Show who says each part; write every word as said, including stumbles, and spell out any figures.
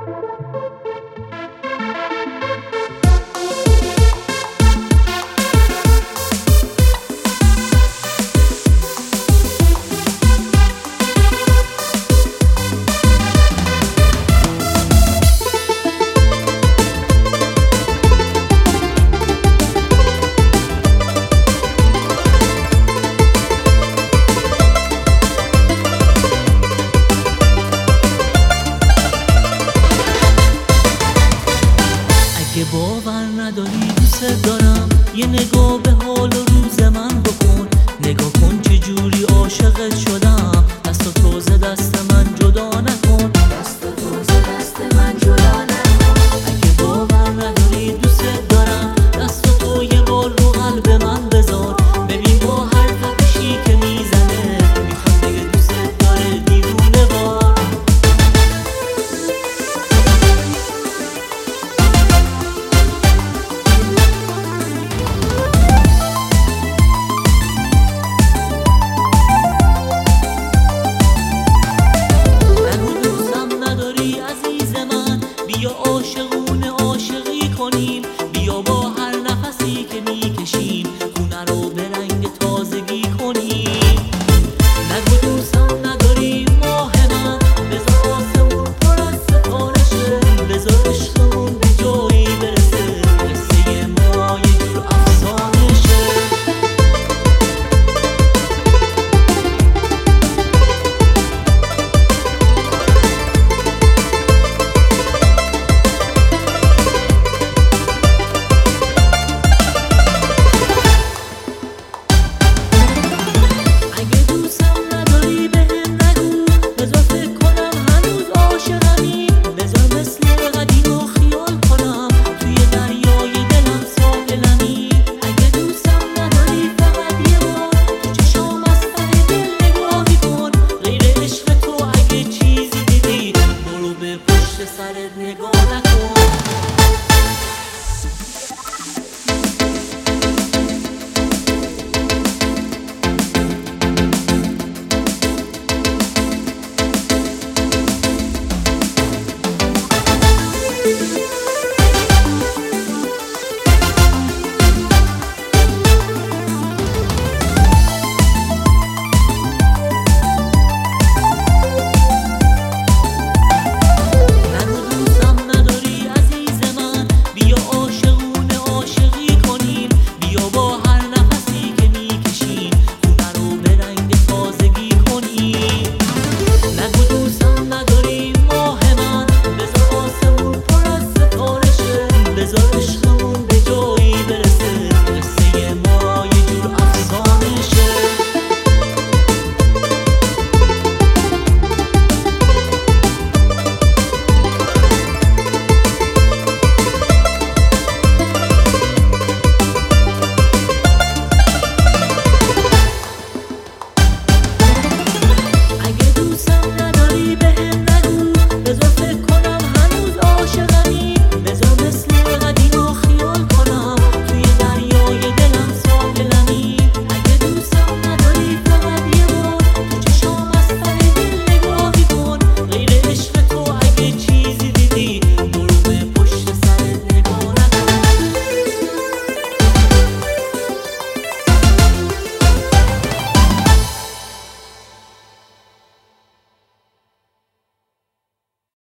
Speaker 1: اگه باور نداری دوست دارم، یه نگاه به حال و روز من بکن. نگاه کن چه جوری عاشقت شدم، دست تو ز دست من جدا نکن، دست تو ز دست من جدا نکن. اگه باور نداری دوست دارم، دست تو یه بار رو قلب من بذار. ببین با هر تپشی که میزنه میخواد بگه دوست داره دیوونه وار. بیا عاشقونه عاشقی کنیم، بیا با هر نفسی که میکشیم خونه رو به رنگ تازگی کنیم. نگو دوستم نداری ماه من، بذار آسمون پر از ستاره شه، بذار عشقمون به جایی برسه، قصه ما یه جور افسانه شه. سرت نگاه نکن.